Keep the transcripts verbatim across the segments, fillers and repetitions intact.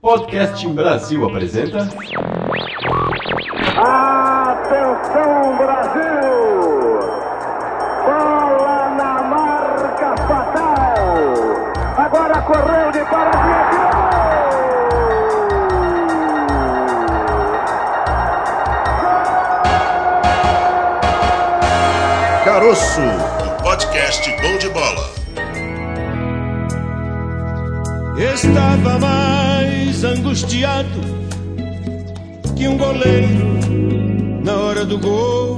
Podcast Brasil apresenta... Atenção, Brasil! Bola na marca fatal! Agora correu de paradinha. Caroço, o podcast Gol de Bola. Estava mais angustiado que um goleiro na hora do gol,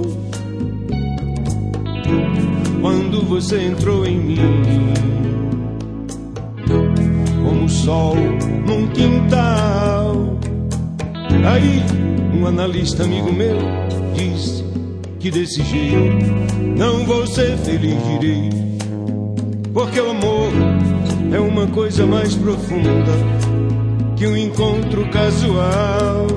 quando você entrou em mim, como o sol num quintal. Aí um analista amigo meu disse que desse jeito não vou ser feliz direito, porque o amor é uma coisa mais profunda que um encontro casual.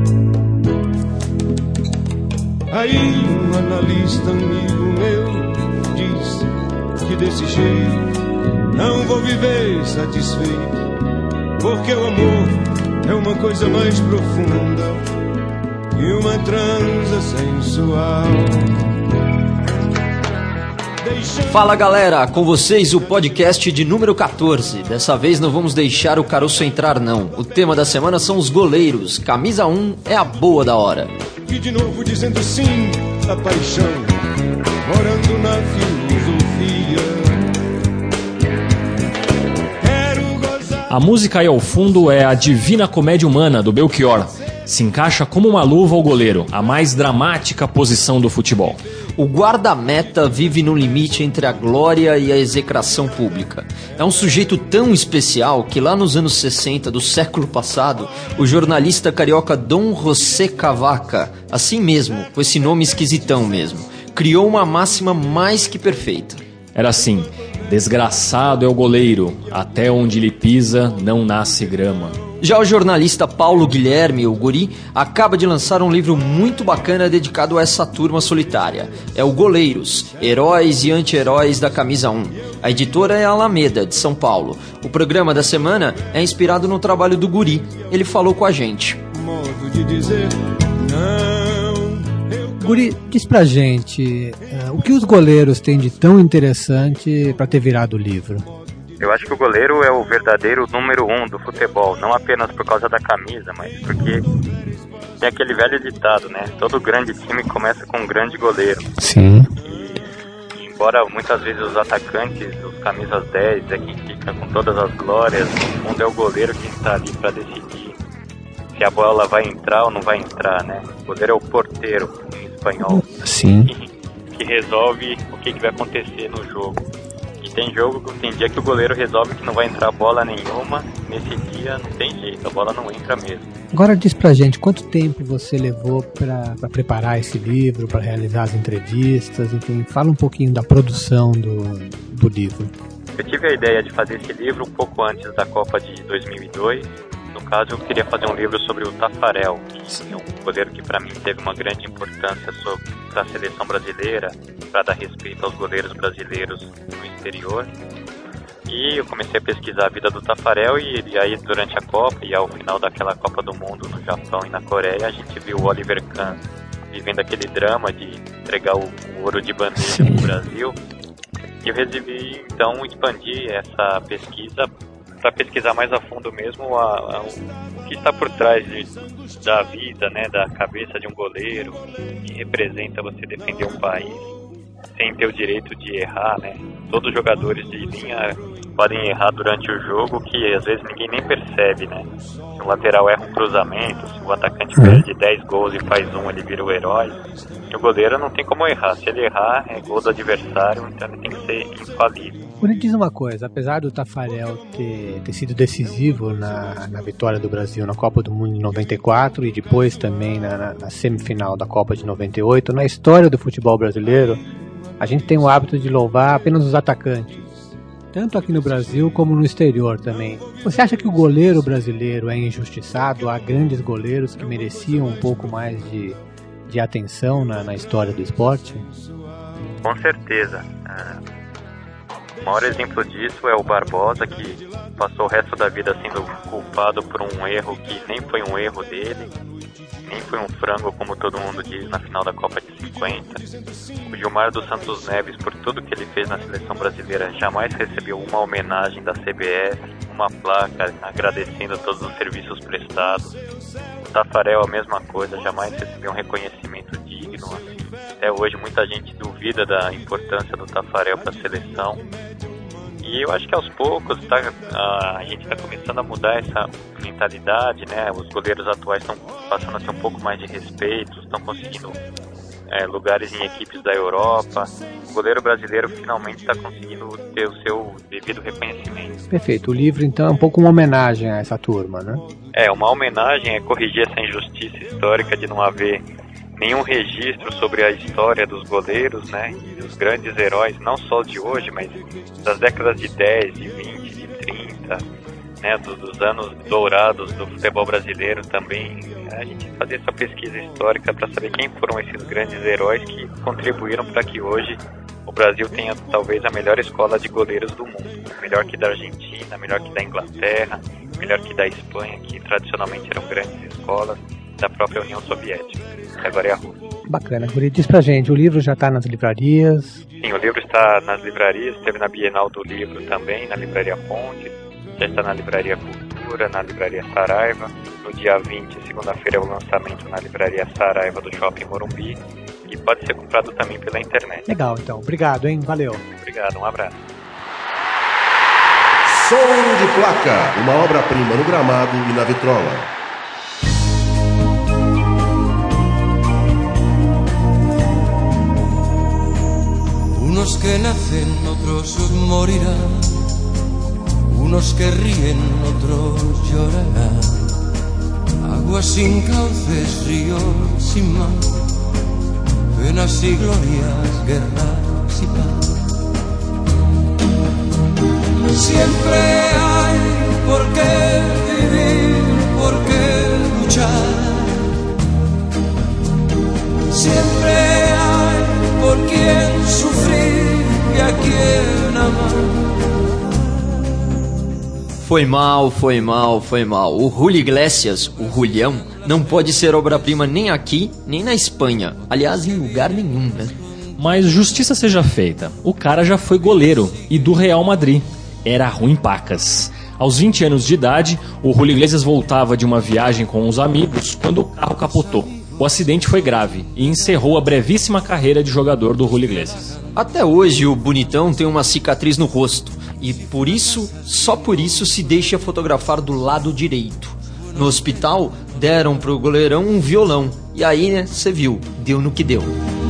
Aí um analista amigo meu disse que desse jeito não vou viver satisfeito, porque o amor é uma coisa mais profunda que uma transa sensual. Fala galera, com vocês o podcast de número catorze. Dessa vez não vamos deixar o caroço entrar não. O tema da semana são os goleiros. Camisa um é a boa da hora. E de novo dizendo sim a paixão, morando na filosofia. Quero gozar. A música aí ao fundo é a Divina Comédia Humana, do Belchior. Se encaixa como uma luva ao goleiro, a mais dramática posição do futebol. O guarda-meta vive no limite entre a glória e a execração pública. É um sujeito tão especial que lá nos anos sessenta do século passado, o jornalista carioca Dom José Cavaca, assim mesmo, com esse nome esquisitão mesmo, criou uma máxima mais que perfeita. Era assim: desgraçado é o goleiro, até onde ele pisa não nasce grama. Já o jornalista Paulo Guilherme, o Guri, acaba de lançar um livro muito bacana dedicado a essa turma solitária. É o Goleiros, Heróis e Anti-Heróis da Camisa um. A editora é a Alameda, de São Paulo. O programa da semana é inspirado no trabalho do Guri. Ele falou com a gente. Modo de dizer não. Guri, diz pra gente, uh, o que os goleiros têm de tão interessante pra ter virado o livro? Eu acho que o goleiro é o verdadeiro número um do futebol, não apenas por causa da camisa, mas porque tem aquele velho ditado, né? Todo grande time começa com um grande goleiro. Sim. E, embora muitas vezes os atacantes, os camisas dez, é quem fica com todas as glórias, no fundo é o goleiro que está ali para decidir se a bola vai entrar ou não vai entrar, né? O goleiro é o porteiro, em espanhol. Sim. Que, que resolve o que, que vai acontecer no jogo. Tem jogo, tem dia que o goleiro resolve que não vai entrar bola nenhuma, nesse dia não tem jeito, a bola não entra mesmo. Agora diz pra gente, quanto tempo você levou pra, pra preparar esse livro, pra realizar as entrevistas, enfim, fala um pouquinho da produção do, do livro. Eu tive a ideia de fazer esse livro um pouco antes da Copa de dois mil e dois. No caso, eu queria fazer um livro sobre o Taffarel, que é um goleiro que para mim teve uma grande importância para a seleção brasileira, para dar respeito aos goleiros brasileiros no exterior. E eu comecei a pesquisar a vida do Taffarel e, e aí durante a Copa e ao final daquela Copa do Mundo no Japão e na Coreia, a gente viu o Oliver Kahn vivendo aquele drama de entregar o, o ouro de bandeja para o Brasil. E eu resolvi então expandir essa pesquisa para pesquisar mais a fundo mesmo a, a, o que está por trás de, da vida, né, da cabeça de um goleiro, que representa você defender um país sem ter o direito de errar, né? Todos os jogadores de linha podem errar durante o jogo, que às vezes ninguém nem percebe, né? Se o lateral erra um cruzamento, se o atacante perde dez gols e faz um, ele vira o herói. E o goleiro não tem como errar. Se ele errar, é gol do adversário, então ele tem que ser infalível. Me diz uma coisa, apesar do Taffarel ter, ter sido decisivo na, na vitória do Brasil na Copa do Mundo de noventa e quatro e depois também na, na, na semifinal da Copa de noventa e oito, na história do futebol brasileiro, a gente tem o hábito de louvar apenas os atacantes, tanto aqui no Brasil como no exterior também. Você acha que o goleiro brasileiro é injustiçado? Há grandes goleiros que mereciam um pouco mais de, de atenção na, na história do esporte? Com certeza. maior exemplo disso é o Barbosa, que passou o resto da vida sendo culpado por um erro que nem foi um erro dele, nem foi um frango, como todo mundo diz, na final da Copa de cinquenta. O Gilmar dos Santos Neves, por tudo que ele fez na seleção brasileira, jamais recebeu uma homenagem da C B F, uma placa agradecendo todos os serviços prestados. O Taffarel, a mesma coisa, jamais recebeu um reconhecimento digno. Assim. Até hoje muita gente duvida da importância do Taffarel para a seleção. E eu acho que aos poucos tá, a gente está começando a mudar essa mentalidade, né? Os goleiros atuais estão passando a ter um pouco mais de respeito, estão conseguindo é, lugares em equipes da Europa. O goleiro brasileiro finalmente está conseguindo ter o seu devido reconhecimento. Perfeito. O livro, então, é um pouco uma homenagem a essa turma, né? É, uma homenagem é corrigir essa injustiça histórica de não haver nenhum registro sobre a história dos goleiros, né, e dos grandes heróis, não só de hoje, mas das décadas de dez, de vinte, de trinta, né, dos, dos anos dourados do futebol brasileiro também. A gente fazer essa pesquisa histórica para saber quem foram esses grandes heróis que contribuíram para que hoje o Brasil tenha talvez a melhor escola de goleiros do mundo, melhor que da Argentina, melhor que da Inglaterra, melhor que da Espanha, que tradicionalmente eram grandes escolas, da própria União Soviética, que agora é a Rússia. Bacana, Guri. Diz pra gente, o livro já está nas livrarias? Sim, o livro está nas livrarias, esteve na Bienal do Livro também, na Livraria Ponte, já está na Livraria Cultura, na Livraria Saraiva. No dia vinte, segunda-feira, é o lançamento na Livraria Saraiva do Shopping Morumbi, e pode ser comprado também pela internet. Legal, então. Obrigado, hein? Valeu. Obrigado, um abraço. Som de Placa, uma obra-prima no gramado e na vitrola. Unos que nacen, otros morirán. Unos que ríen, otros llorarán. Aguas sin cauces, ríos sin mar. Penas y glorias, guerras y paz. Siempre hay por qué vivir, por qué luchar. Siempre hay por quien sufrir y a quien amar. Foi mal, foi mal, foi mal. O Julio Iglesias, o Julião, não pode ser obra-prima nem aqui, nem na Espanha. Aliás, em lugar nenhum, né? Mas justiça seja feita, o cara já foi goleiro e do Real Madrid. Era ruim pacas. Aos vinte anos de idade, o Julio Iglesias voltava de uma viagem com os amigos quando o carro capotou. O acidente foi grave e encerrou a brevíssima carreira de jogador do Julio Iglesias. Até hoje o bonitão tem uma cicatriz no rosto e por isso, só por isso, se deixa fotografar do lado direito. No hospital deram pro goleirão um violão e aí, né, você viu, deu no que deu.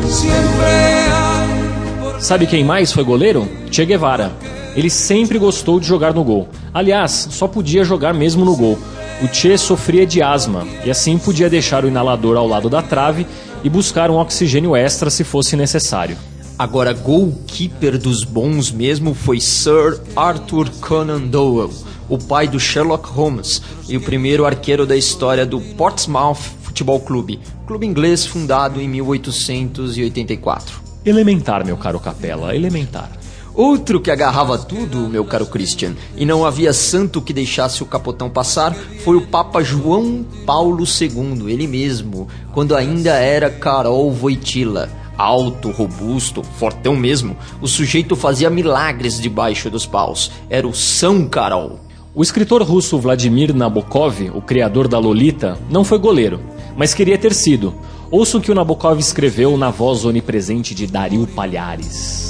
Sabe quem mais foi goleiro? Che Guevara. Ele sempre gostou de jogar no gol. Aliás, só podia jogar mesmo no gol. O Che sofria de asma e assim podia deixar o inalador ao lado da trave e buscar um oxigênio extra se fosse necessário. Agora, goalkeeper dos bons mesmo foi Sir Arthur Conan Doyle, o pai do Sherlock Holmes e o primeiro arqueiro da história do Portsmouth Futebol Clube, clube inglês fundado em mil oitocentos e oitenta e quatro. Elementar, meu caro Capela, elementar. Outro que agarrava tudo, meu caro Christian, e não havia santo que deixasse o capotão passar, foi o Papa João Paulo segundo, ele mesmo, quando ainda era Karol Wojtyla. Alto, robusto, fortão mesmo, o sujeito fazia milagres debaixo dos paus. Era o São Karol. O escritor russo Vladimir Nabokov, o criador da Lolita, não foi goleiro, mas queria ter sido. Ouça o que o Nabokov escreveu na voz onipresente de Dario Palhares.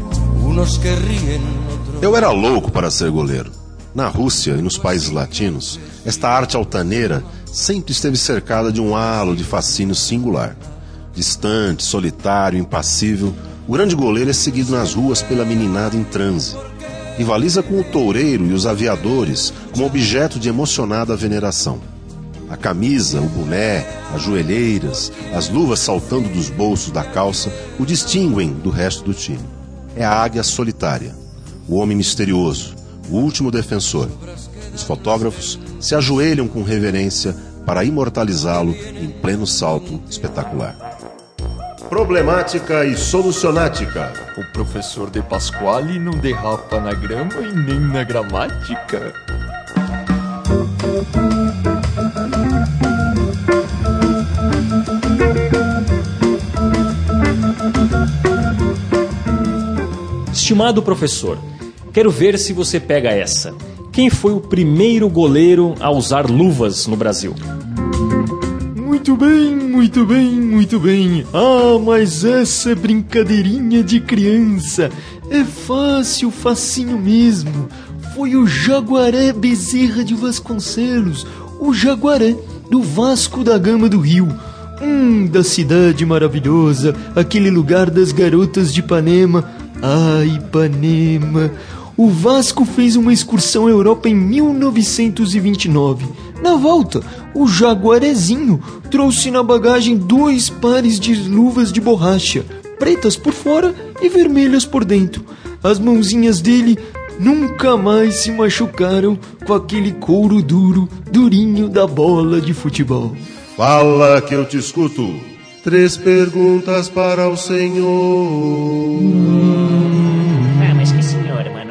Eu era louco para ser goleiro. Na Rússia e nos países latinos, esta arte altaneira sempre esteve cercada de um halo de fascínio singular. Distante, solitário, impassível, o grande goleiro é seguido nas ruas pela meninada em transe. Rivaliza com o toureiro e os aviadores como objeto de emocionada veneração. A camisa, o boné, as joelheiras, as luvas saltando dos bolsos da calça o distinguem do resto do time. É a águia solitária, o homem misterioso, o último defensor. Os fotógrafos se ajoelham com reverência para imortalizá-lo em pleno salto espetacular. Problemática e Solucionática. O professor De Pasquale não derrapa na grama e nem na gramática. Estimado professor, quero ver se você pega essa. Quem foi o primeiro goleiro a usar luvas no Brasil? Muito bem, muito bem, muito bem. Ah, mas essa é brincadeirinha de criança. É fácil, facinho mesmo. Foi o Jaguaré Bezerra de Vasconcelos, o Jaguaré do Vasco da Gama do Rio. Hum, da cidade maravilhosa, aquele lugar das garotas de Ipanema. Ai, Ipanema. O Vasco fez uma excursão à Europa em mil novecentos e vinte e nove. Na volta, o Jaguarezinho trouxe na bagagem dois pares de luvas de borracha, pretas por fora e vermelhas por dentro. As mãozinhas dele nunca mais se machucaram com aquele couro duro, durinho da bola de futebol. Fala que eu te escuto. Três perguntas para o senhor. Ah, mas que senhor, mano?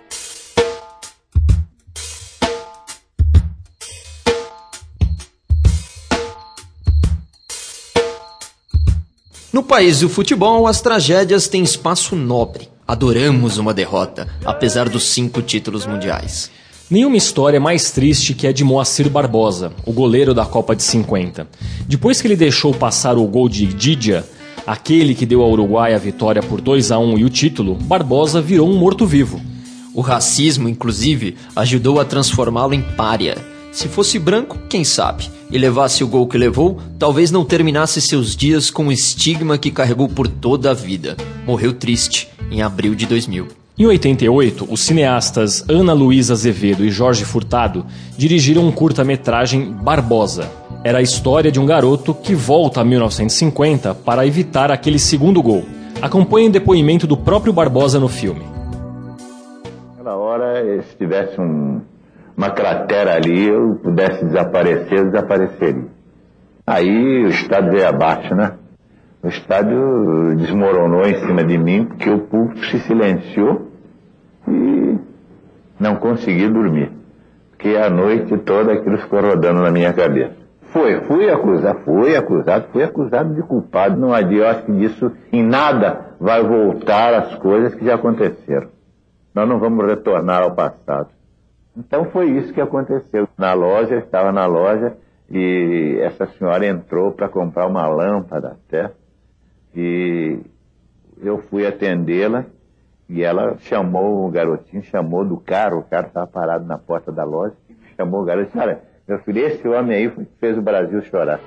No país do futebol, as tragédias têm espaço nobre. Adoramos uma derrota, apesar dos cinco títulos mundiais. Nenhuma história é mais triste que a de Moacir Barbosa, o goleiro da Copa de cinquenta. Depois que ele deixou passar o gol de Didia, aquele que deu ao Uruguai a vitória por dois a um e o título, Barbosa virou um morto-vivo. O racismo, inclusive, ajudou a transformá-lo em pária. Se fosse branco, quem sabe, e levasse o gol que levou, talvez não terminasse seus dias com o estigma que carregou por toda a vida. Morreu triste, em abril de dois mil. Em oitenta e oito, os cineastas Ana Luísa Azevedo e Jorge Furtado dirigiram um curta-metragem Barbosa. Era a história de um garoto que volta a mil novecentos e cinquenta para evitar aquele segundo gol. Acompanhe o depoimento do próprio Barbosa no filme. Naquela hora, se tivesse um, uma cratera ali, eu pudesse desaparecer, eu desapareceria. Aí o estádio veio abaixo, né? O estádio desmoronou em cima de mim porque o público se silenciou e não consegui dormir. Porque a noite toda aquilo ficou rodando na minha cabeça. Foi, fui acusado, fui acusado, fui acusado de culpado. Não adianta, eu acho que disso em nada vai voltar as coisas que já aconteceram. Nós não vamos retornar ao passado. Então foi isso que aconteceu. Na loja, eu estava na loja e essa senhora entrou para comprar uma lâmpada até. E eu fui atendê-la e ela chamou o garotinho, chamou do carro, o carro estava parado na porta da loja, chamou o garoto e disse, olha, meu filho, esse homem aí fez o Brasil chorar.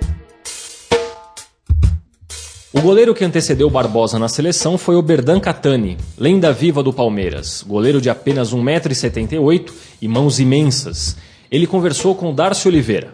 O goleiro que antecedeu Barbosa na seleção foi o Berdan Catani, lenda viva do Palmeiras, goleiro de apenas um metro e setenta e oito e mãos imensas. Ele conversou com Darcy Oliveira.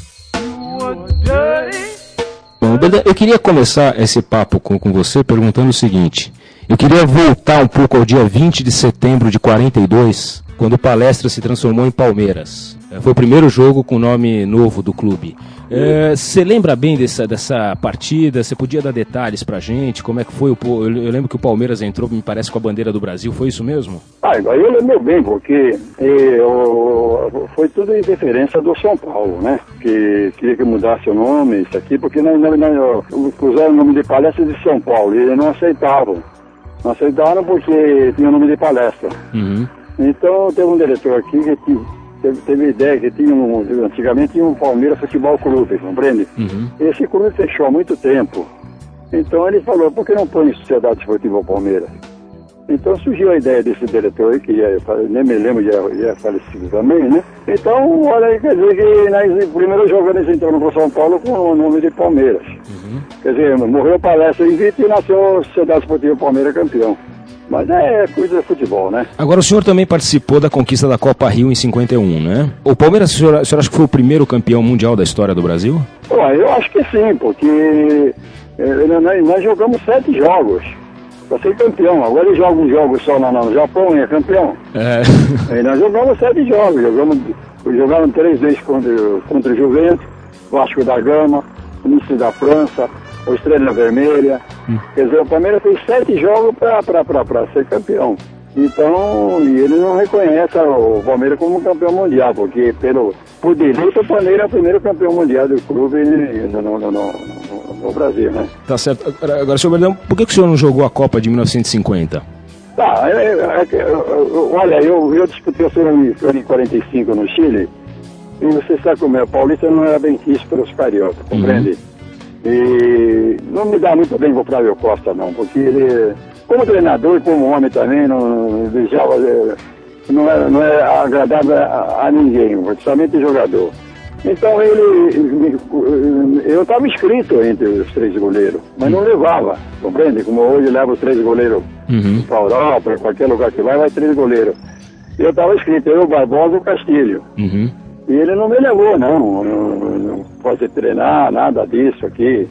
Bom, Berdan, eu queria começar esse papo com, com você perguntando o seguinte. Eu queria voltar um pouco ao dia vinte de setembro de quarenta e dois, quando o Palestra se transformou em Palmeiras. Foi o primeiro jogo com o nome novo do clube. Você é, lembra bem dessa, dessa partida? Você podia dar detalhes pra gente? Como é que foi? O, eu, eu lembro que o Palmeiras entrou, me parece, com a bandeira do Brasil. Foi isso mesmo? Ah, eu lembro bem, porque eu, foi tudo em referência do São Paulo, né? Que queria que mudasse o nome, isso aqui, porque não, não, não, usaram o nome de Palestra de São Paulo e não aceitavam. Não aceitaram porque tinha o nome de Palestra. Uhum. Então teve um diretor aqui que tinha... Teve, teve ideia que tinha um, antigamente tinha um Palmeiras Futebol Clube, compreende? Uhum. Esse clube fechou há muito tempo. Então ele falou, por que não põe Sociedade Esportiva Palmeiras? Então surgiu a ideia desse diretor aí, que já, nem me lembro, já, já falecido também, né? Então, olha aí, quer dizer que nós, primeiro jogo eles entraram para São Paulo com o nome de Palmeiras. Uhum. Quer dizer, morreu Palestra em Vito e nasceu Sociedade Esportiva Palmeiras campeão. Mas é coisa de futebol, né? Agora, o senhor também participou da conquista da Copa Rio em cinquenta e um, né? O Palmeiras, o senhor, o senhor acha que foi o primeiro campeão mundial da história do Brasil? Bom, eu acho que sim, porque eh, nós, nós jogamos sete jogos para ser campeão. Agora eles jogam um jogo só no, no Japão e é campeão. É. E nós jogamos sete jogos. Jogamos, jogamos três vezes contra, contra o Juventus, Vasco da Gama, o Nice da França, o Estrela Vermelha, Hum. Quer dizer, o Palmeiras fez sete jogos para ser campeão. Então, e ele não reconhece o Palmeiras como campeão mundial, porque pelo, por direito o Palmeiras é o primeiro campeão mundial do clube no, no, no, no, no Brasil, né? Tá certo. Agora, agora senhor Verdão, por que, que o senhor não jogou a Copa de mil novecentos e cinquenta? Tá, é, é, é, olha, eu, eu disputei o Sul-Americano em quarenta e cinco no Chile, e você sabe como é, o Paulista não era bem quisto pelos cariocas, compreende? Uhum. E não me dá muito bem com o Flávio Costa, não, porque ele... Como treinador e como homem também, não deixava, não é, não é agradável a, a ninguém, principalmente jogador. Então ele, eu estava inscrito entre os três goleiros, mas não levava, compreende? Como hoje leva os três goleiros uhum. para a Europa, para qualquer lugar que vai, vai três goleiros. Eu estava inscrito, eu, o Barbosa e o Castilho. Uhum. E ele não me levou, não, não, não pode treinar, nada disso aqui.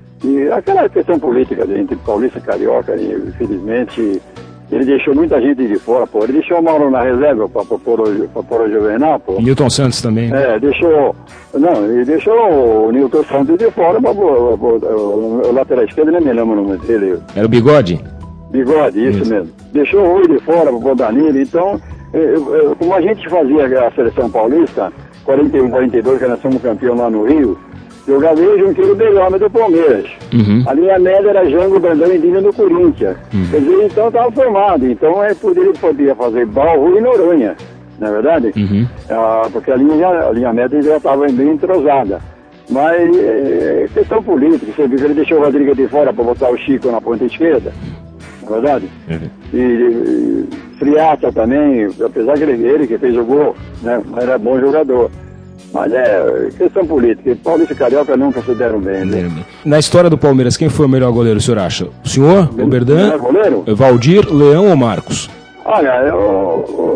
E aquela questão política entre paulista e carioca, infelizmente, ele deixou muita gente de fora, pô. Ele deixou o Mauro na reserva para pôr o Juvenal, pô. Newton Santos também. É, deixou... Não, ele deixou o Newton Santos de fora, mas o, o, o lateral esquerdo, nem me lembro o nome dele. Era o Bigode? Bigode, isso, isso. mesmo. Deixou o Rui de fora, o Danilo. Então, eu, eu, como a gente fazia a seleção paulista, quarenta e um, quarenta e dois, que nós somos campeão lá no Rio, jogava eu Junqueiro Belhome do Palmeiras. Uhum. A linha média era Jango, Brandão e Dina do Corinthians. Uhum. Quer dizer, então estava formado. Então é por ele podia fazer Bauru e Noronha, não é verdade? Uhum. Ah, porque a linha, a linha média já estava bem entrosada. Mas é questão política. Você viu que ele deixou o Rodrigo de fora para botar o Chico na ponta esquerda, não é verdade? Uhum. E, e Friata também, apesar que ele, ele que fez o gol, né? Era bom jogador. Mas é questão política. Paulista e Carioca nunca se deram bem, né? Na história do Palmeiras, quem foi o melhor goleiro, o senhor acha? O senhor, o Berdan, Valdir, Leão ou Marcos? Olha, eu...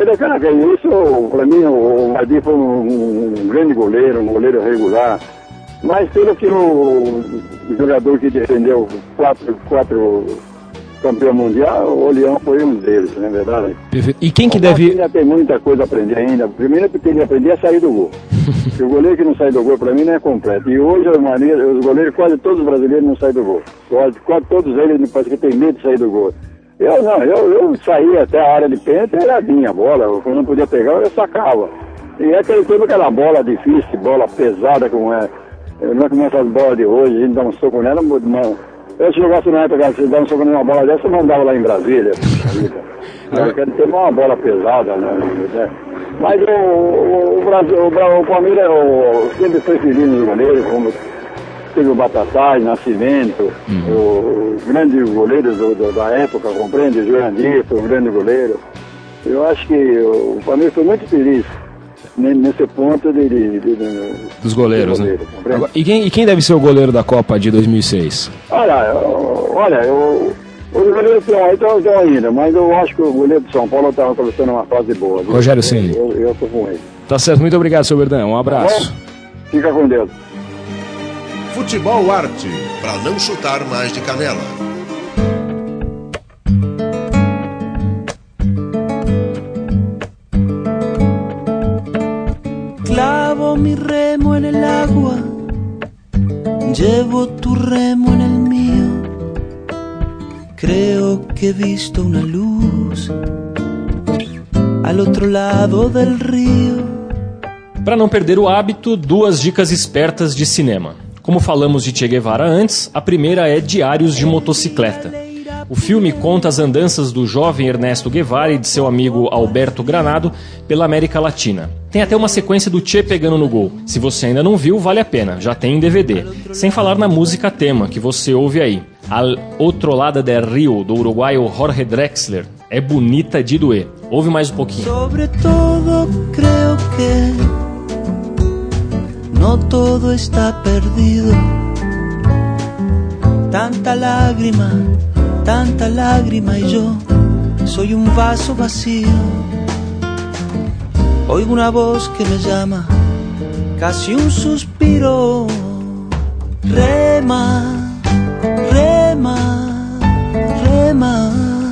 eu isso, pra mim, o Valdir foi um, um grande goleiro, um goleiro regular. Mas pelo que o, o jogador que defendeu quatro, quatro campeão mundial, o Leão foi um deles, não é verdade? Perfeito. E quem que o deve... ainda tem muita coisa a aprender ainda. Primeiro que tem que aprender a sair do gol. Porque o goleiro que não sai do gol, para mim, não é completo. E hoje, a maneira, os goleiros, quase todos os brasileiros não saem do gol. Quase, quase todos eles, parece que tem medo de sair do gol. Eu não, eu, eu saía até a área de pênalti, era minha bola. Eu não podia pegar, eu sacava. E é aquele tempo, aquela bola difícil, bola pesada como é. Não é como essas bolas de hoje, a gente dá um soco nela, uma... Eu se jogasse na época, se dar um soco numa bola dessa, eu mandava lá em Brasília. Eu quero ter uma bola pesada, né? Mas o, o, o Brasil, o, o Palmeiras o, sempre foi feliz nos goleiros, como teve o Batatais, Nascimento, uhum. os grandes goleiros do, do, da época, compreende? O Jurandir foi um grande goleiro. Eu acho que o Palmeiras foi muito feliz nesse ponto de, de, de, de, dos goleiros, goleiro, né? Agora, e, quem, e quem deve ser o goleiro da Copa de dois mil e seis? Olha, eu, olha, eu, os goleiros estão aí, estão, estão ainda, mas eu acho que o goleiro de São Paulo está atravessando uma fase boa. Viu? Rogério Ceni. Eu, eu, eu tô com ele. Tá certo, muito obrigado, seu Verdão. Um abraço. Bom, fica com Deus. Futebol Arte, para não chutar mais de canela. Clavo mi remo en el agua, llevo tu remo en el mío. Creo que he visto una luz al otro lado del río. Para não perder o hábito, duas dicas espertas de cinema. Como falamos de Che Guevara antes, a primeira é Diários de Motocicleta. O filme conta as andanças do jovem Ernesto Guevara e de seu amigo Alberto Granado pela América Latina. Tem até uma sequência do Che pegando no gol. Se você ainda não viu, vale a pena, já tem em D V D. Sem falar na música tema, que você ouve aí. Al Otro Lado del Rio, do uruguaio Jorge Drexler. É bonita de doer. Ouve mais um pouquinho. Sobre todo, creo que no todo está perdido. Tanta lágrima, tanta lágrima y yo soy un vaso vacío. Oigo una voz que me llama, casi un suspiro. Rema, rema, rema,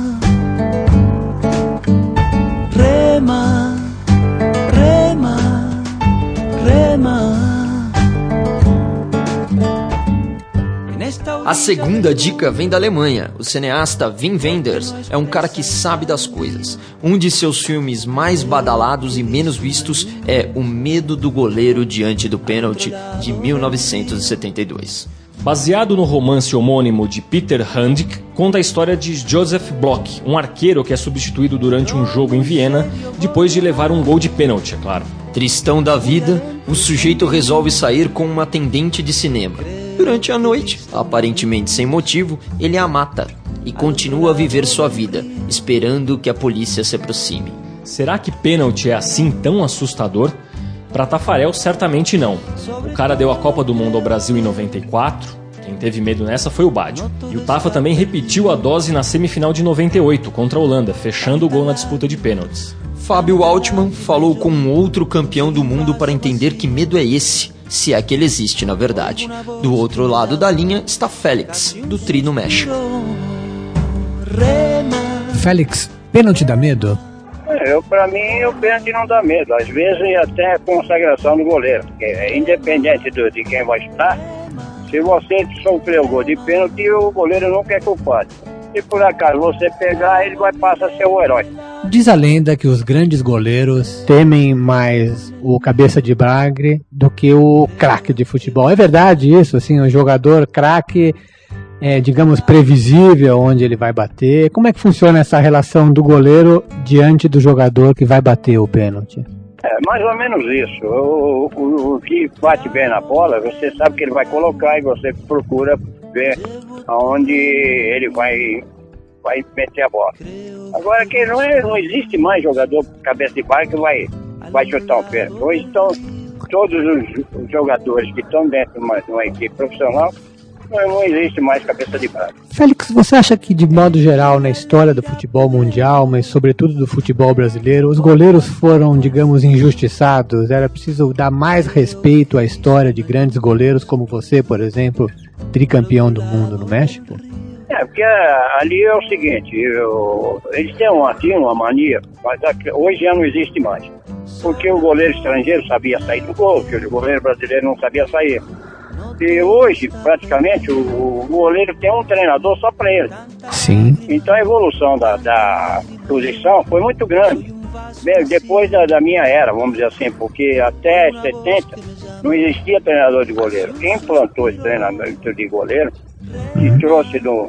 rema, rema, rema. En esta A segunda dica vem da Alemanha. O cineasta Wim Wenders é um cara que sabe das coisas. Um de seus filmes mais badalados e menos vistos é O Medo do Goleiro Diante do Pênalti, de mil novecentos e setenta e dois. Baseado no romance homônimo de Peter Handke, conta a história de Joseph Block, um arqueiro que é substituído durante um jogo em Viena, depois de levar um gol de pênalti, é claro. Tristão da vida, o sujeito resolve sair com uma atendente de cinema. Durante a noite, aparentemente sem motivo, ele a mata e continua a viver sua vida, esperando que a polícia se aproxime. Será que pênalti é assim tão assustador? Para Taffarel, certamente não. O cara deu a Copa do Mundo ao Brasil em noventa e quatro, quem teve medo nessa foi o Baggio. E o Tafa também repetiu a dose na semifinal de noventa e oito, contra a Holanda, fechando o gol na disputa de pênaltis. Fábio Altman falou com um outro campeão do mundo para entender que medo é esse, se é que ele existe na verdade. Do outro lado da linha está Félix, do Tri no México. Félix, pênalti dá medo? Eu, pra mim, o pênalti não dá medo. Às vezes até a consagração do goleiro. Porque é independente do, de quem vai estar, se você sofrer o gol de pênalti, o goleiro nunca é culpado. Se por acaso você pegar, ele vai passar a ser o herói. Diz a lenda que os grandes goleiros temem mais o cabeça de bagre do que o craque de futebol. É verdade isso? Assim, o jogador craque é, digamos, previsível onde ele vai bater? Como é que funciona essa relação do goleiro diante do jogador que vai bater o pênalti? É mais ou menos isso. O, o, o que bate bem na bola, você sabe que ele vai colocar e você procura ver aonde ele vai, vai meter a bola. Agora que não, é, não existe mais jogador cabeça de bagre que vai, vai chutar o pênalti. Hoje estão todos os jogadores que estão dentro de uma, de uma equipe profissional. Não existe mais cabeça de bagre. Félix, você acha que, de modo geral, na história do futebol mundial, mas sobretudo do futebol brasileiro, os goleiros foram, digamos, injustiçados? Era preciso dar mais respeito à história de grandes goleiros como você, por exemplo, tricampeão do mundo no México? É, porque ali é o seguinte, eu, eles têm uma, tinham uma mania, mas hoje já não existe mais. Porque o goleiro estrangeiro sabia sair do gol, que o goleiro brasileiro não sabia sair. E hoje, praticamente, o, o goleiro tem um treinador só para ele. Sim. Então a evolução da, da posição foi muito grande. Depois da, da minha era, vamos dizer assim, porque até setenta não existia treinador de goleiro. Quem implantou esse treinamento de goleiro, que uhum. trouxe do,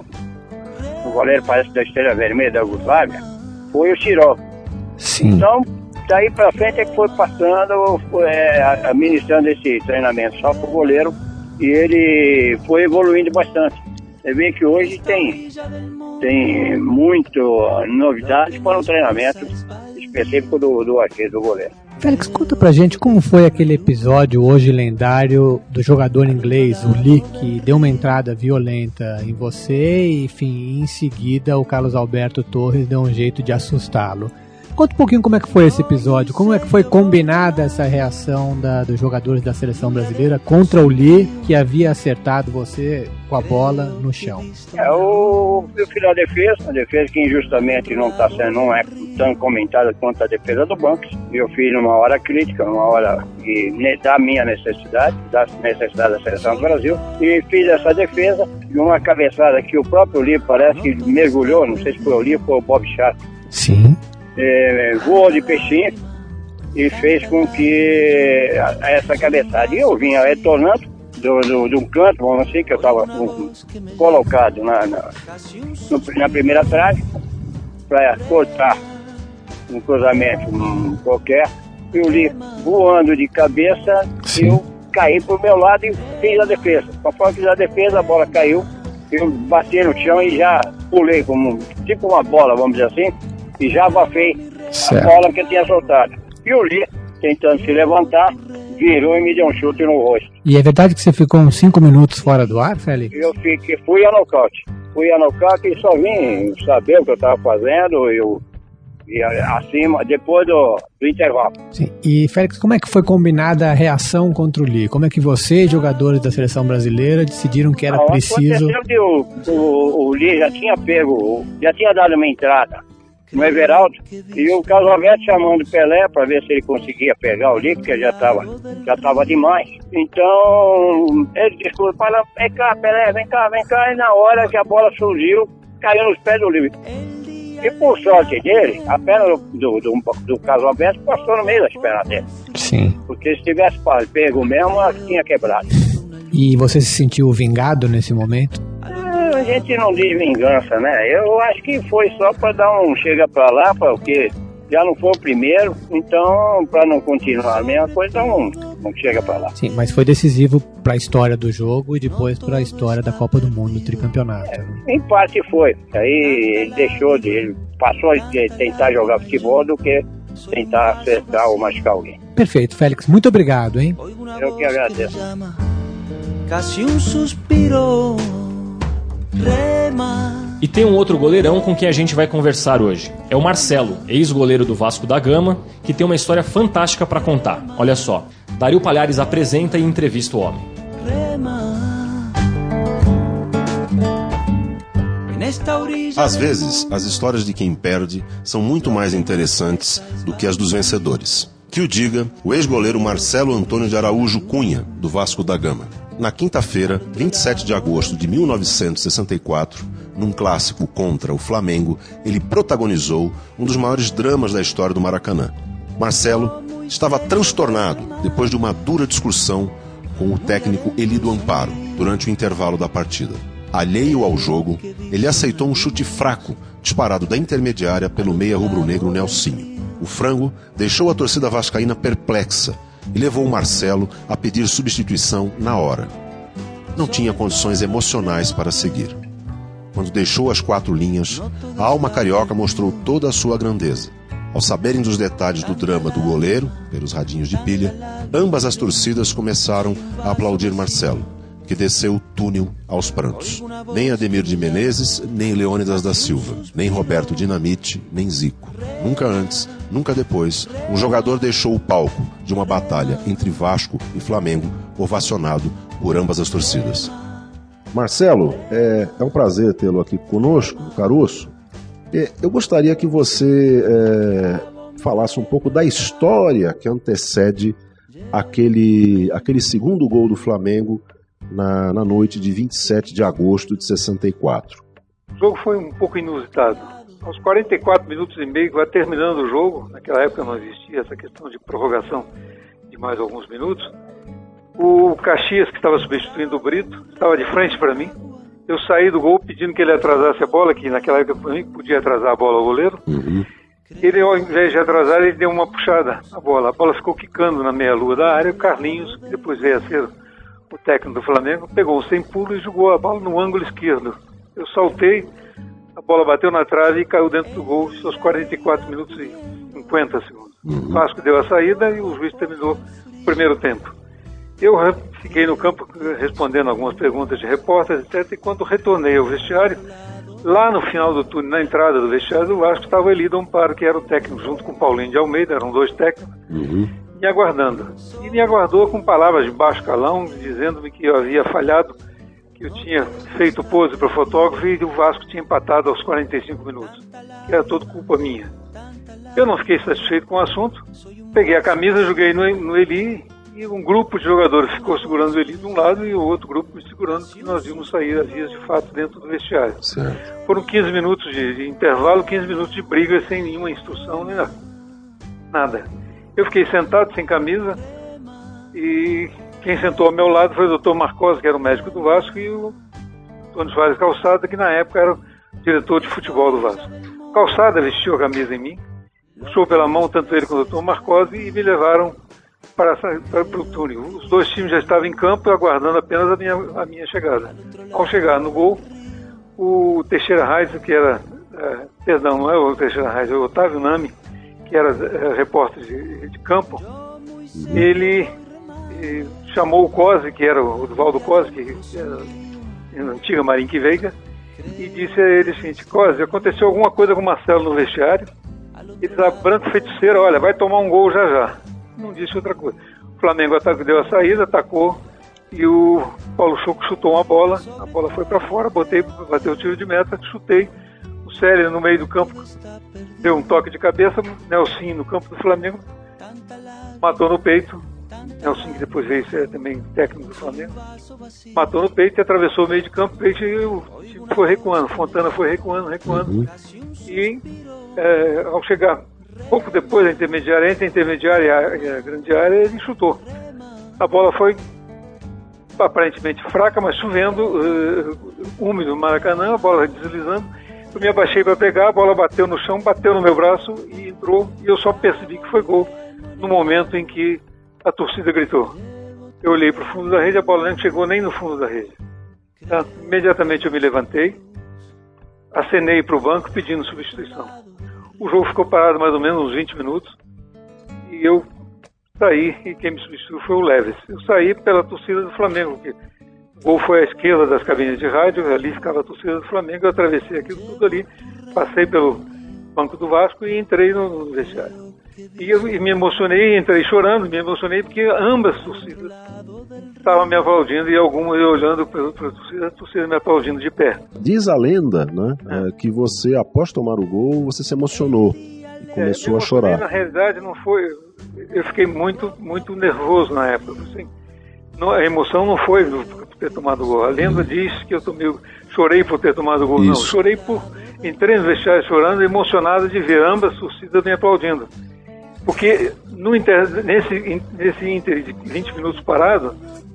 do goleiro, parece da Estrela Vermelha da Yugoslávia, foi o Chirov. Sim. Então, daí para frente é que foi passando, foi, é, administrando esse treinamento só para o goleiro. E ele foi evoluindo bastante. Você vê que hoje tem, tem muito novidade para o treinamento específico do, do arqueiro, do goleiro. Félix, conta pra gente como foi aquele episódio hoje lendário do jogador inglês, o Lee, que deu uma entrada violenta em você e, enfim, em seguida o Carlos Alberto Torres deu um jeito de assustá-lo. Conta um pouquinho como é que foi esse episódio, como é que foi combinada essa reação da, dos jogadores da seleção brasileira contra o Lee, que havia acertado você com a bola no chão. É, o, eu fiz a defesa, a defesa que injustamente não está sendo, não é tão comentada quanto a defesa do Banks. Eu fiz numa hora crítica, numa hora de, da minha necessidade, da necessidade da seleção do Brasil, e fiz essa defesa de uma cabeçada que o próprio Lee parece que mergulhou, não sei se foi o Lee ou foi o Bob Chato. Sim. É, voou de peixinho e fez com que essa cabeçada, e eu vinha retornando do, do, do canto, vamos assim, que eu estava um, colocado na, na, no, na primeira trave para cortar um cruzamento um, qualquer, e eu li voando de cabeça. Sim. Eu caí pro meu lado e fiz a defesa. Conforme fiz a defesa, a bola caiu, eu bati no chão e já pulei como tipo uma bola, vamos dizer assim, e já abafei certo. A bola que eu tinha soltado. E o Lee, tentando se levantar, virou e me deu um chute no rosto. E é verdade que você ficou uns cinco minutos fora do ar, Félix? Eu fiquei, fui a nocaute. Fui a nocaute e só vim saber o que eu estava fazendo, eu, e acima, depois do, do intervalo. Sim. E, Félix, como é que foi combinada a reação contra o Lee? Como é que você e jogadores da seleção brasileira decidiram que era ah, preciso... Aconteceu que o, o, o Lee já tinha pego, já tinha dado uma entrada no Everaldo, e o Carlos Alberto chamando o Pelé para ver se ele conseguia pegar o livro, porque já estava já tava demais. Então, ele disse, fala, vem cá, Pelé, vem cá, vem cá, e na hora que a bola surgiu, caiu nos pés do livro. E por sorte dele, a perna do, do, do, do Carlos Alberto passou no meio das pernas dele. Sim. Porque se tivesse pego mesmo, ela tinha quebrado. E você se sentiu vingado nesse momento? A gente não diz vingança, né? Eu acho que foi só para dar um chega para lá, porque já não foi o primeiro, então para não continuar a mesma coisa, não, não chega para lá. Sim, mas foi decisivo para a história do jogo e depois para a história da Copa do Mundo, do tricampeonato. É, né? Em parte foi. Aí ele deixou de, ele passou de tentar jogar futebol do que tentar acertar ou machucar alguém. Perfeito, Félix, muito obrigado, hein? Eu que agradeço. Casi un suspiro. E tem um outro goleirão com quem a gente vai conversar hoje. É o Marcelo, ex-goleiro do Vasco da Gama, que tem uma história fantástica para contar. Olha só, Dario Palhares apresenta e entrevista o homem. Às vezes, as histórias de quem perde são muito mais interessantes do que as dos vencedores. Que o diga o ex-goleiro Marcelo Antônio de Araújo Cunha, do Vasco da Gama. Na quinta-feira, vinte e sete de agosto de mil novecentos e sessenta e quatro, num clássico contra o Flamengo, ele protagonizou um dos maiores dramas da história do Maracanã. Marcelo estava transtornado depois de uma dura discussão com o técnico Elido Amparo durante o intervalo da partida. Alheio ao jogo, ele aceitou um chute fraco disparado da intermediária pelo meia rubro-negro Nelsinho. O frango deixou a torcida vascaína perplexa e levou o Marcelo a pedir substituição na hora. Não tinha condições emocionais para seguir. Quando deixou as quatro linhas, a alma carioca mostrou toda a sua grandeza. Ao saberem dos detalhes do drama do goleiro, pelos radinhos de pilha, ambas as torcidas começaram a aplaudir Marcelo, que desceu o túnel aos prantos. Nem Ademir de Menezes, nem Leônidas da Silva, nem Roberto Dinamite, nem Zico. Nunca antes, nunca depois, um jogador deixou o palco de uma batalha entre Vasco e Flamengo, ovacionado por ambas as torcidas. Marcelo, é, é um prazer tê-lo aqui conosco, no Caroço. É, eu gostaria que você é, falasse um pouco da história que antecede aquele, aquele segundo gol do Flamengo na, na noite de vinte e sete de agosto de sessenta e quatro. O jogo foi um pouco inusitado. Aos quarenta e quatro minutos e meio, vai terminando o jogo, naquela época não existia essa questão de prorrogação de mais alguns minutos, o Caxias, que estava substituindo o Brito, estava de frente para mim. Eu saí do gol pedindo que ele atrasasse a bola, que naquela época para mim podia atrasar a bola ao goleiro. Uhum. Ele, ao invés de atrasar, ele deu uma puxada a bola. A bola ficou quicando na meia-lua da área. O Carlinhos, que depois veio a ser o técnico do Flamengo, pegou sem pulo e jogou a bola no ângulo esquerdo. Eu saltei, a bola bateu na trave e caiu dentro do gol aos quarenta e quatro minutos e cinquenta segundos. Uhum. O Vasco deu a saída e o juiz terminou o primeiro tempo. Eu fiquei no campo respondendo algumas perguntas de repórteres, etcétera. E quando retornei ao vestiário, lá no final do túnel, na entrada do vestiário do Vasco, estava o Elido Amparo, que era o técnico, junto com o Paulinho de Almeida, eram dois técnicos, uhum. me aguardando. E me aguardou com palavras de baixo calão, dizendo-me que eu havia falhado, que eu tinha feito pose para o fotógrafo e o Vasco tinha empatado aos quarenta e cinco minutos, que era tudo culpa minha. Eu não fiquei satisfeito com o assunto, peguei a camisa, joguei no, no Eli, e um grupo de jogadores ficou segurando o Eli de um lado e o outro grupo me segurando, que nós íamos sair a vias de fato dentro do vestiário. Certo. Foram quinze minutos de, de intervalo, quinze minutos de briga sem nenhuma instrução, nem nada. Eu fiquei sentado sem camisa e quem sentou ao meu lado foi o doutor Marcosa, que era o médico do Vasco, e o Antônio Soares Calçada, que na época era o diretor de futebol do Vasco. Calçada vestiu a camisa em mim, puxou pela mão tanto ele quanto o doutor Marcosa e me levaram para, para, para o túnel. Os dois times já estavam em campo, aguardando apenas a minha, a minha chegada. Ao chegar no gol, o Teixeira Reis, que era, é, perdão, não é o Teixeira Reis, é o Otávio Nami, que era é, repórter de, de campo, uhum. ele e, chamou o Cosi, que era o Duvaldo Cosi, que era a antiga Marinque Veiga, e disse a ele o seguinte: Cosi, aconteceu alguma coisa com o Marcelo no vestiário? Ele disse: Branco Feiticeiro, olha, vai tomar um gol já já. Não disse outra coisa. O Flamengo atacou, deu a saída, atacou, e o Paulo Choco chutou uma bola, a bola foi para fora, botei, bateu o tiro de meta, chutei. O Célio no meio do campo deu um toque de cabeça, Nelson no campo do Flamengo matou no peito. Nelson, que depois veio ser também técnico do Flamengo, matou no peito e atravessou o meio de campo, peito, e o time foi recuando, Fontana foi recuando, recuando, uhum. e é, ao chegar pouco depois da intermediária, entre a intermediária e a grande área, ele chutou. A bola foi aparentemente fraca, mas chovendo, uh, úmido no Maracanã, a bola deslizando. Eu me abaixei para pegar, a bola bateu no chão, bateu no meu braço e entrou, e eu só percebi que foi gol no momento em que a torcida gritou. Eu olhei para o fundo da rede, a bola não chegou nem no fundo da rede. Então, imediatamente eu me levantei, acenei para o banco pedindo substituição. O jogo ficou parado mais ou menos uns vinte minutos e eu saí, e quem me substituiu foi o Leves. Eu saí pela torcida do Flamengo, que o gol foi à esquerda das cabines de rádio, ali ficava a torcida do Flamengo, eu atravessei aquilo tudo ali, passei pelo banco do Vasco e entrei no, no vestiário. E eu e me emocionei, entrei chorando, me emocionei porque ambas torcidas estavam me aplaudindo e algumas eu olhando para a torcida, a torcida me aplaudindo de pé. Diz a lenda, né, é. que você, após tomar o gol, você se emocionou e começou é, a chorar. Na realidade, não foi. Eu fiquei muito, muito nervoso na época. Assim, não, a emoção não foi por ter tomado o gol. A lenda hum. diz que eu tomei, chorei por ter tomado o gol. Isso. Não, chorei por. Entrei no vestiário chorando, emocionado de ver ambas torcidas me aplaudindo. Porque no inter, nesse, nesse inter de vinte minutos parado,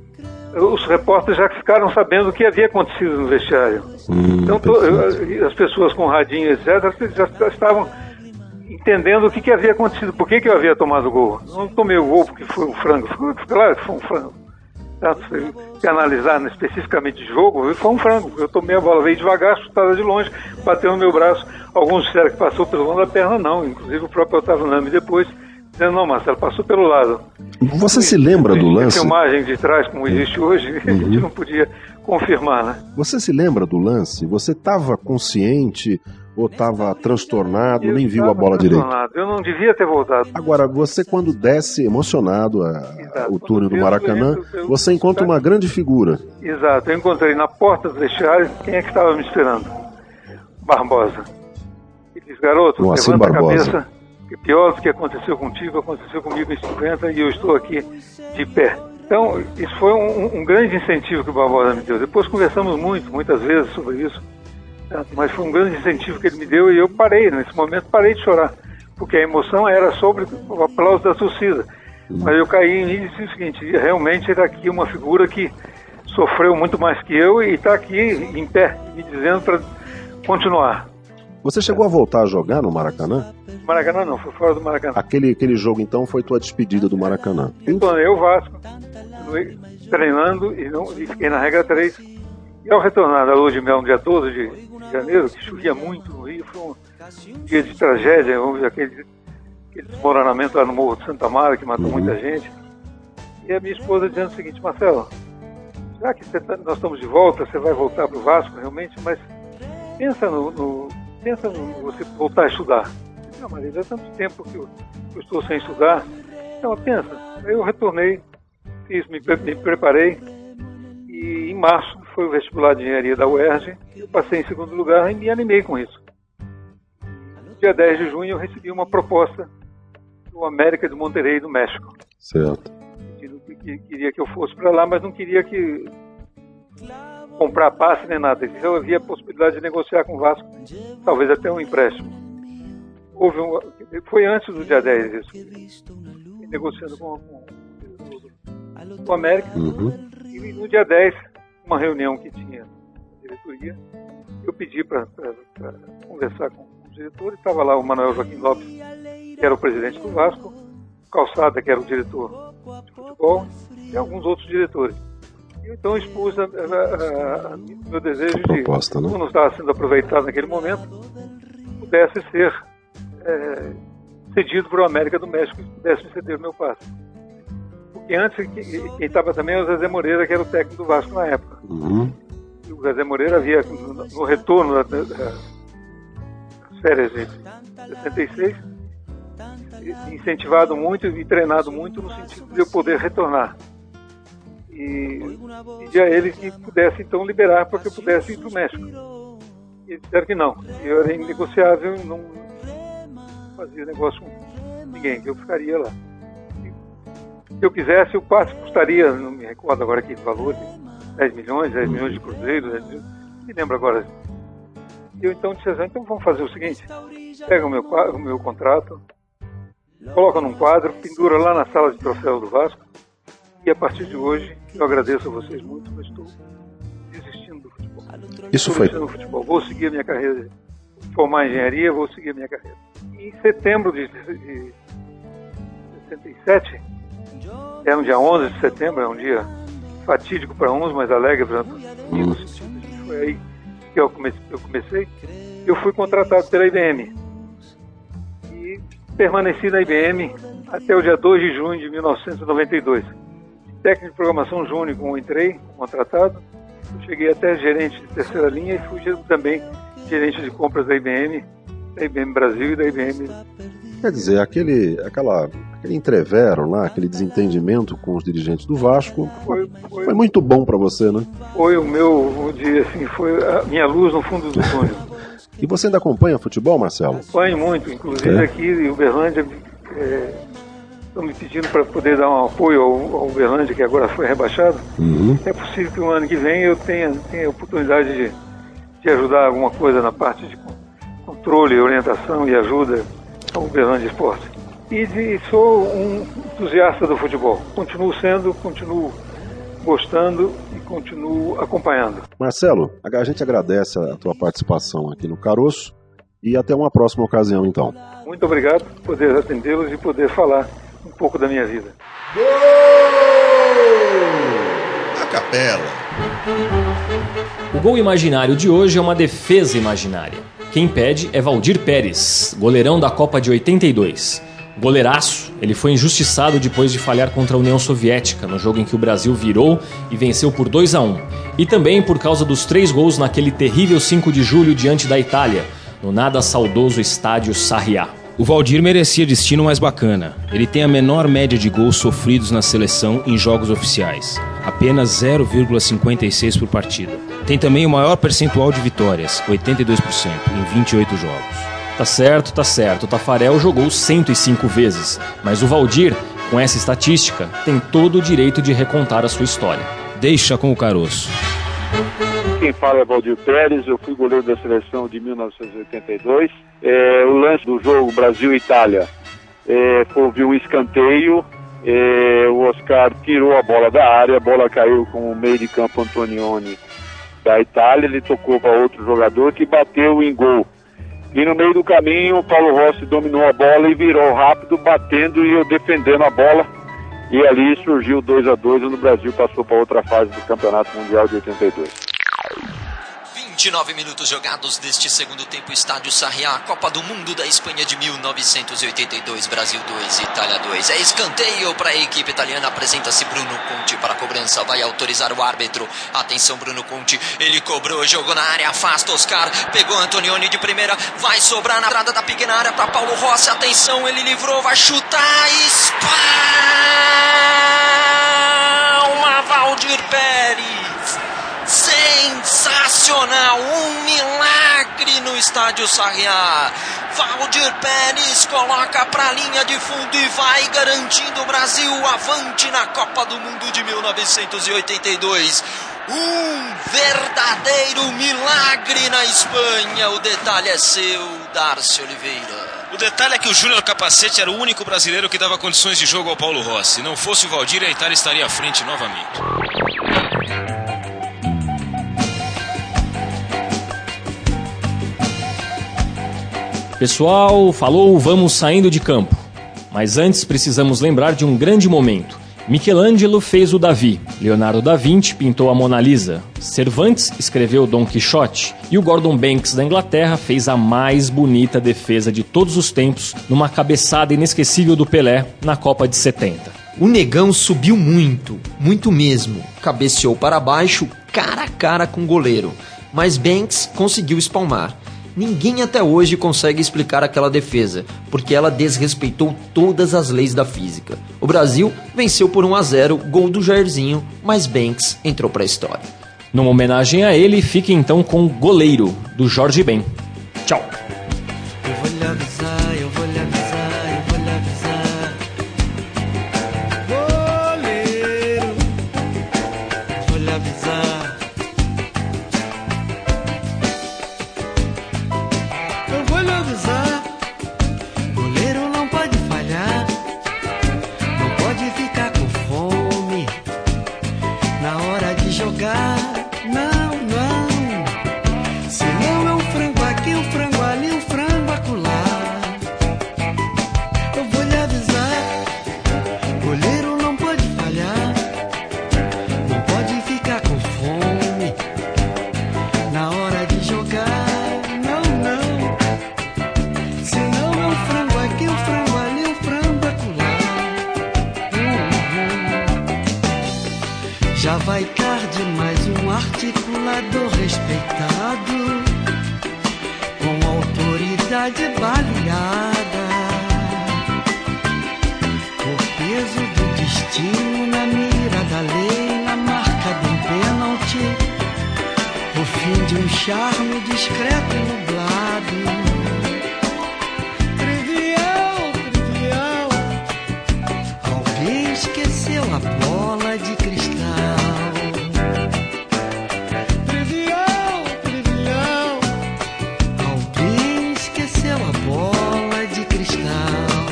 os repórteres já ficaram sabendo o que havia acontecido no vestiário. Hum, então to, as pessoas com radinho, etcétera, já estavam entendendo o que, que havia acontecido, por que, que eu havia tomado o gol. Não tomei o gol porque foi um frango, foi, claro que foi um frango. Tá? Se analisar especificamente de jogo, foi um frango. Eu tomei a bola, veio devagar, chutada de longe, bateu no meu braço. Alguns disseram que passou pelo lado da perna, não. Inclusive o próprio Otávio Nami depois dizendo, não, Marcelo, passou pelo lado. Você e, se lembra do lance? A filmagem de trás, como existe hoje, uhum. a gente não podia confirmar, né? Você se lembra do lance? Você estava consciente ou estava transtornado, eu nem viu a bola direito? Eu não devia ter voltado. Agora, você quando desce emocionado a, a, o túnel do Maracanã, eu, eu, você encontra uma grande figura. Exato, eu encontrei na porta do vestiário quem é que estava me esperando? Barbosa. Ele diz, garoto, Moacir levanta Barbosa. a cabeça, que pior do que aconteceu contigo, aconteceu comigo em cinquenta e eu estou aqui de pé. Então, isso foi um, um grande incentivo que o Barbosa me deu. Depois conversamos muito, muitas vezes sobre isso. Mas foi um grande incentivo que ele me deu e eu parei, nesse momento parei de chorar, porque a emoção era sobre o aplauso da torcida. Mas eu caí em mim e disse o seguinte, realmente está aqui uma figura que sofreu muito mais que eu e está aqui em pé, me dizendo para continuar. Você chegou a voltar a jogar no Maracanã? Maracanã não, foi fora do Maracanã. Aquele, aquele jogo então foi tua despedida do Maracanã. Então eu, Vasco, treinando e, não, e fiquei na regra três. E ao retornar da lua de mel no dia doze de janeiro, que chovia muito no Rio, foi um dia de tragédia, vamos dizer, aquele, aquele desmoronamento lá no Morro de Santa Mara, que matou uhum. muita gente. E a minha esposa dizendo o seguinte, Marcelo, já que tá, nós estamos de volta, você vai voltar para o Vasco realmente, mas pensa no, no, pensa no você voltar a estudar. Não, Maria, há tanto tempo que eu, eu estou sem estudar. Então, pensa. Aí eu retornei, fiz, me, me preparei, e em março foi o vestibular de engenharia da U E R J, eu passei em segundo lugar e me animei com isso. No dia dez de junho eu recebi uma proposta do América de Monterrey, do México. Certo. Que queria que eu fosse para lá, mas não queria que comprar passe nem nada. Eu havia a possibilidade de negociar com o Vasco, talvez até um empréstimo. Houve um, foi antes do dia dez isso, negociando com, com, com o América. Uhum. E no dia dez, uma reunião que tinha na diretoria, eu pedi para conversar com o diretor, estava lá o Manuel Joaquim Lopes, que era o presidente do Vasco, Calçada, que era o diretor de futebol, e alguns outros diretores. E então expus a, a, a, o meu desejo de, proposta, né? como não estava sendo aproveitado naquele momento, pudesse ser é, cedido para o América do México e pudesse me ceder o meu passe. Porque antes, quem estava também era o Zezé Moreira, que era o técnico do Vasco na época. Uhum. E o Zezé Moreira havia, no, no retorno da, da, das férias de sessenta e seis, incentivado muito e treinado muito no sentido de eu poder retornar. E pedi a ele que pudesse então liberar para que eu pudesse ir para o México. E eles disseram que não, eu era inegociável, não, fazia negócio com ninguém, que eu ficaria lá. Se eu quisesse, o passe custaria, não me recordo agora que valor, dez milhões, dez milhões de cruzeiros, dez milhões, não me lembro agora. E eu então disse assim, então vamos fazer o seguinte, pega o meu, o meu contrato, coloca num quadro, pendura lá na sala de troféu do Vasco, e a partir de hoje, eu agradeço a vocês muito, mas estou desistindo do futebol. Isso estou foi... desistindo do futebol. Vou seguir a minha carreira, formar em engenharia, vou seguir a minha carreira. E em setembro de, de sessenta e sete, é um dia onze de setembro, é um dia fatídico para uns, mas alegre para outros. Hum. Foi aí que eu comecei, eu comecei. Eu fui contratado pela I B M. E permaneci na I B M até o dia dois de junho de mil novecentos e noventa e dois. Técnico de programação júnior, como entrei, contratado. Eu cheguei até gerente de terceira linha e fui também gerente de compras da I B M, da I B M Brasil e da I B M. Quer dizer, aquele, aquela, aquele entrevero lá, aquele desentendimento com os dirigentes do Vasco, foi, foi, foi muito bom para você, né? Foi o meu, vou dizer assim, foi a minha luz no fundo do túnel. E você ainda acompanha futebol, Marcelo? Acompanho muito, inclusive é. Aqui em Uberlândia, estão é, me pedindo para poder dar um apoio ao, ao Uberlândia, que agora foi rebaixado. Uhum. É possível que no ano que vem eu tenha, tenha a oportunidade de, de ajudar alguma coisa na parte de controle, orientação e ajuda ao Uberlândia Esporte. E de, sou um entusiasta do futebol. Continuo sendo, continuo gostando e continuo acompanhando. Marcelo, a gente agradece a tua participação aqui no Caroço e até uma próxima ocasião, então. Muito obrigado por poder atendê-los e poder falar um pouco da minha vida. Gol! A capela. O gol imaginário de hoje é uma defesa imaginária. Quem pede é Valdir Pérez, goleirão da Copa de oitenta e dois. Goleiraço, ele foi injustiçado depois de falhar contra a União Soviética, no jogo em que o Brasil virou e venceu por dois a um. E também por causa dos três gols naquele terrível cinco de julho diante da Itália, no nada saudoso estádio Sarriá. O Valdir merecia destino mais bacana. Ele tem a menor média de gols sofridos na seleção em jogos oficiais, apenas zero vírgula cinquenta e seis por partida. Tem também o maior percentual de vitórias, oitenta e dois por cento, em vinte e oito jogos. Tá certo, tá certo. O Taffarel jogou cento e cinco vezes, mas o Valdir, com essa estatística, tem todo o direito de recontar a sua história. Deixa com o Caroço. Quem fala é Valdir Pérez, eu fui goleiro da seleção de mil novecentos e oitenta e dois. É, o lance do jogo Brasil-Itália é, houve um escanteio, é, o Oscar tirou a bola da área, a bola caiu com o meio de campo Antonioni da Itália, ele tocou para outro jogador que bateu em gol. E no meio do caminho o Paulo Rossi dominou a bola e virou rápido, batendo e eu defendendo a bola. E ali surgiu dois a dois, onde o Brasil passou para outra fase do Campeonato Mundial de oitenta e dois. vinte e nove minutos jogados deste segundo tempo, estádio Sarriá, Copa do Mundo da Espanha de mil novecentos e oitenta e dois, Brasil dois, Itália dois. É escanteio para a equipe italiana, apresenta-se Bruno Conti para a cobrança, vai autorizar o árbitro. Atenção, Bruno Conti, ele cobrou, jogou na área, afasta Oscar, pegou Antonioni de primeira, vai sobrar na entrada da pequena área para Paulo Rossi, atenção, ele livrou, vai chutar, espalma Valdir Pérez. Sensacional, um milagre no estádio Sarriá. Valdir Pérez coloca para a linha de fundo e vai garantindo o Brasil avante na Copa do Mundo de mil novecentos e oitenta e dois. Um verdadeiro milagre na Espanha. O detalhe é seu, Darcy Oliveira. O detalhe é que o Júnior Capacete era o único brasileiro que dava condições de jogo ao Paulo Rossi. Se não fosse o Valdir, a Itália estaria à frente novamente. Pessoal, falou, vamos saindo de campo. Mas antes precisamos lembrar de um grande momento. Michelangelo fez o Davi, Leonardo da Vinci pintou a Mona Lisa, Cervantes escreveu Dom Quixote e o Gordon Banks da Inglaterra fez a mais bonita defesa de todos os tempos numa cabeçada inesquecível do Pelé na Copa de setenta. O negão subiu muito, muito mesmo. Cabeceou para baixo, cara a cara com o goleiro. Mas Banks conseguiu espalmar. Ninguém até hoje consegue explicar aquela defesa, porque ela desrespeitou todas as leis da física. O Brasil venceu por um a zero, gol do Jairzinho, mas Banks entrou para a história. Numa homenagem a ele, fique então com o Goleiro, do Jorge Ben. Tchau! Eu vou lhe avisar, eu vou lhe avisar. avisar. Eu vou lhe avisar. Goleiro não pode falhar, não pode ficar com fome na hora de jogar. Não, não. Se não é um frango aqui, um frango ali, um frango acolá. Eu vou lhe avisar. Goleiro não pode falhar, não pode ficar com fome na hora de jogar. Não, não. Se não é um frango aqui, um frango ali, um frango acolá. Uhum. Já vai tarde, mais um articulador respeitado, com autoridade baleada, o peso do destino na mira da lei, na marca de um pênalti, o fim de um charme discreto e nublado. Trivial, trivial, alguém esqueceu a bola de cristal. Trivial, trivial, alguém esqueceu a bola de cristal.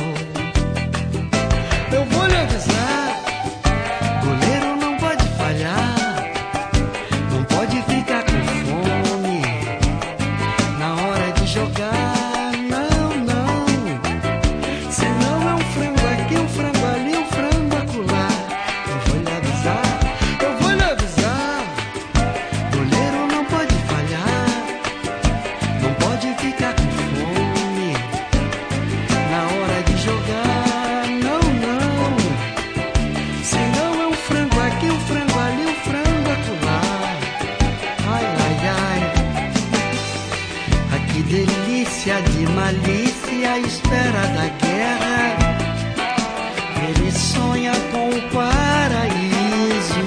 Eu vou lhe avisar. Goleiro não pode falhar, não pode ficar com fome na hora de jogar. Não, não. Se não é um frango aqui, um frango ali, um frango acolá. Eu vou lhe avisar, eu vou lhe avisar. Goleiro não pode falhar, não pode ficar com fome na hora de jogar. Não, não. Se não é um frango aqui, um frango ali, um frango acolá. Ai, ai, ai. Ah, que delícia de malícia à espera da guerra. Ele sonha com o paraíso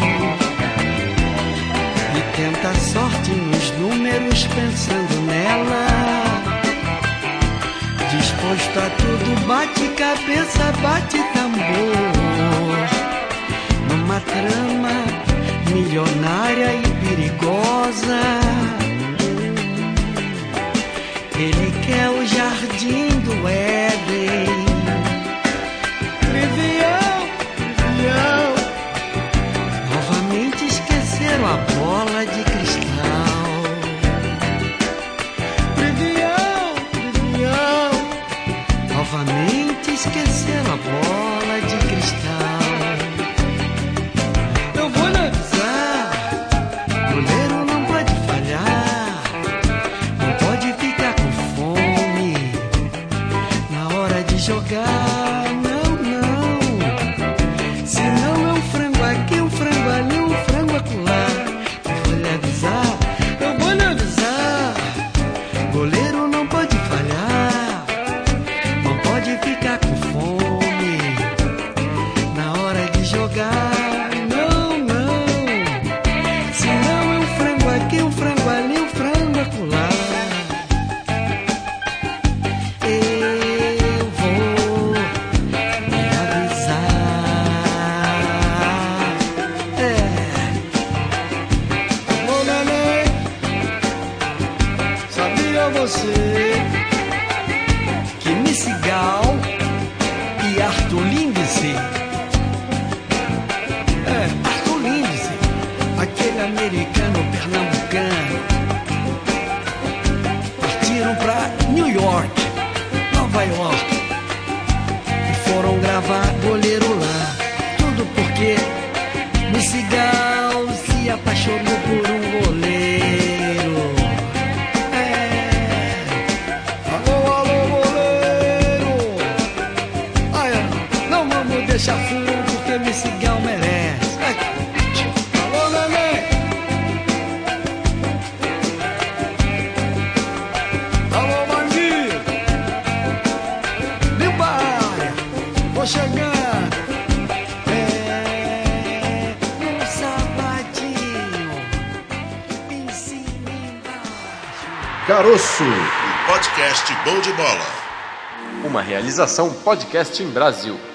e tenta a sorte nos números pensando nela. Disposto a tudo, bate cabeça, bate tambor, numa trama milionária e perigosa. Ele quer o jardim do Éden. Trivial, trivial, novamente esqueceram a bola de cristal. Trivial, trivial, novamente esqueceram a bola de cristal. Eu vou lhe avisar. Goleiro não pode falhar, não pode ficar com fome na hora de jogar. Não, não. Se não é um frango aqui, um frango ali, um frango acolá. Eu vou lhe avisar, eu vou lhe avisar. Goleiro não pode falhar, não pode ficar com fome na hora de jogar. Não, não. Se não é um frango aqui, um frango ali, um frango acolá. Eu vou lhe avisar. É. Ô, neném, sabia você que Missy Gal e Arthur Lindsay, é, Arthur Lindsay, aquele americano pernambucano, partiram pra New York, Nova York, e foram gravar Goleiro lá. Tudo porque Missy Gal se apaixonou por um goleiro. É. Alô, alô, goleiro. Ai, não vamos deixar furo porque Missy Gal merece. Ai. Alô, neném. Alô, bandido. Limpa a área. Vou chegando. É, um sapatinho em cima e embaixo. Caroço, o podcast Bom de Bola. Uma realização Podcast em Brasil.